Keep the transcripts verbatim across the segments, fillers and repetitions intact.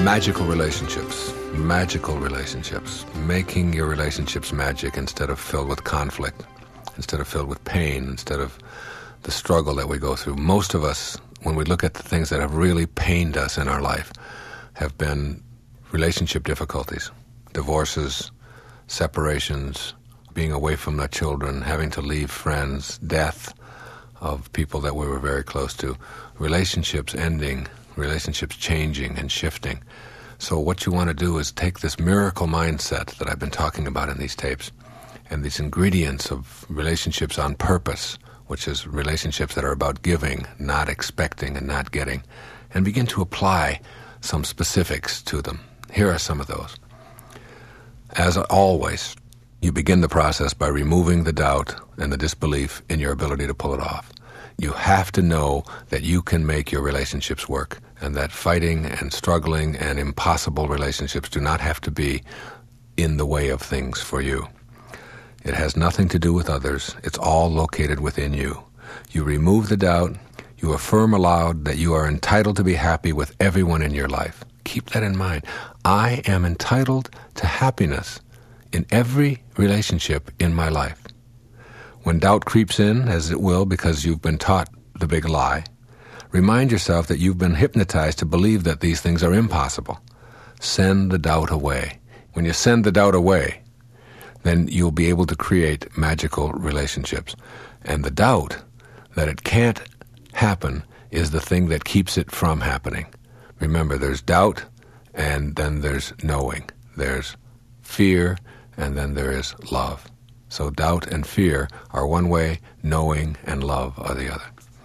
Magical relationships, magical relationships, making your relationships magic instead of filled with conflict, instead of filled with pain, instead of the struggle that we go through. Most of us, when we look at the things that have really pained us in our life, have been relationship difficulties, divorces, separations, being away from our children, having to leave friends, death of people that we were very close to, relationships ending, relationships changing and shifting. So what you want to do is take this miracle mindset that I've been talking about in these tapes and these ingredients of relationships on purpose, which is relationships that are about giving, not expecting and not getting, and begin to apply some specifics to them. Here are some of those. As always, you begin the process by removing the doubt and the disbelief in your ability to pull it off. You have to know that you can make your relationships work, and that fighting and struggling and impossible relationships do not have to be in the way of things for you. It has nothing to do with others. It's all located within you. You remove the doubt. You affirm aloud that you are entitled to be happy with everyone in your life. Keep that in mind. I am entitled to happiness in every relationship in my life. When doubt creeps in, as it will because you've been taught the big lie, remind yourself that you've been hypnotized to believe that these things are impossible. Send the doubt away. When you send the doubt away, then you'll be able to create magical relationships. And the doubt that it can't happen is the thing that keeps it from happening. Remember, there's doubt, and then there's knowing. There's fear, and then there is love. So doubt and fear are one way, knowing and love are the other.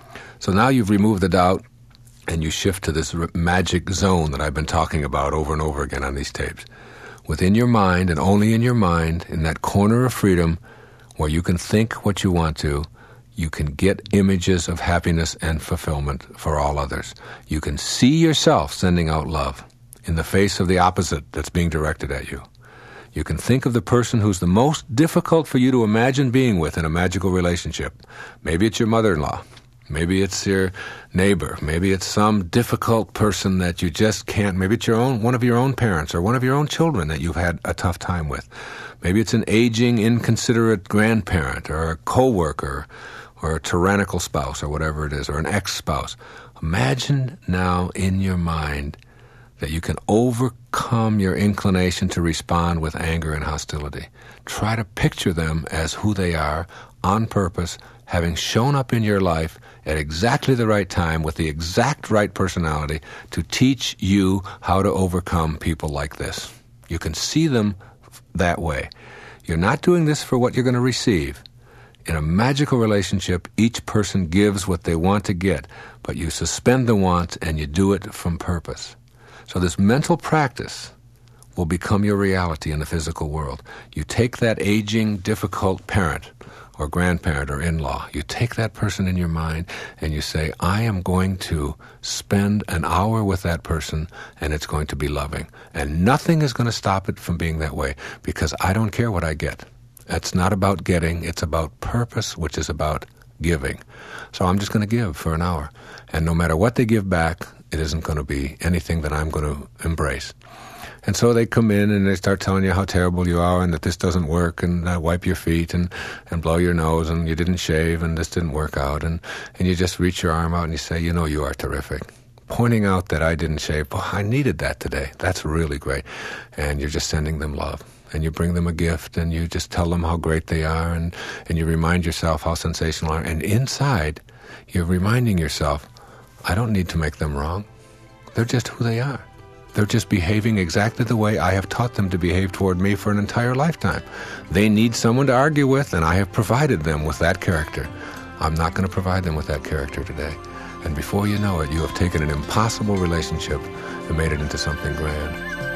So now you've removed the doubt, and you shift to this magic zone that I've been talking about over and over again on these tapes. Within your mind, and only in your mind, in that corner of freedom where you can think what you want to, you can get images of happiness and fulfillment for all others. You can see yourself sending out love in the face of the opposite that's being directed at you. You can think of the person who's the most difficult for you to imagine being with in a magical relationship. Maybe it's your mother-in-law. Maybe it's your neighbor. Maybe it's some difficult person that you just can't. Maybe it's your own, one of your own parents or one of your own children that you've had a tough time with. Maybe it's an aging, inconsiderate grandparent or a coworker or a tyrannical spouse or whatever it is, or an ex-spouse. Imagine now in your mind that you can overcome your inclination to respond with anger and hostility. Try to picture them as who they are on purpose, having shown up in your life at exactly the right time with the exact right personality to teach you how to overcome people like this. You can see them that way. You're not doing this for what you're going to receive. In a magical relationship, each person gives what they want to get, but you suspend the want and you do it from purpose. So this mental practice will become your reality in the physical world. You take that aging, difficult parent or grandparent or in-law, you take that person in your mind and you say, I am going to spend an hour with that person and it's going to be loving. And nothing is going to stop it from being that way because I don't care what I get. It's not about getting, it's about purpose, which is about giving. So I'm just going to give for an hour. And no matter what they give back, it isn't going to be anything that I'm going to embrace. And so they come in and they start telling you how terrible you are and that this doesn't work and uh, wipe your feet and, and blow your nose and you didn't shave and this didn't work out. And, and you just reach your arm out and you say, you know, you are terrific. Pointing out that I didn't shave, oh, I needed that today. That's really great. And you're just sending them love. And you bring them a gift and you just tell them how great they are and, and you remind yourself how sensational they are. And inside, you're reminding yourself, I don't need to make them wrong. They're just who they are. They're just behaving exactly the way I have taught them to behave toward me for an entire lifetime. They need someone to argue with, and I have provided them with that character. I'm not going to provide them with that character today. And before you know it, you have taken an impossible relationship and made it into something grand.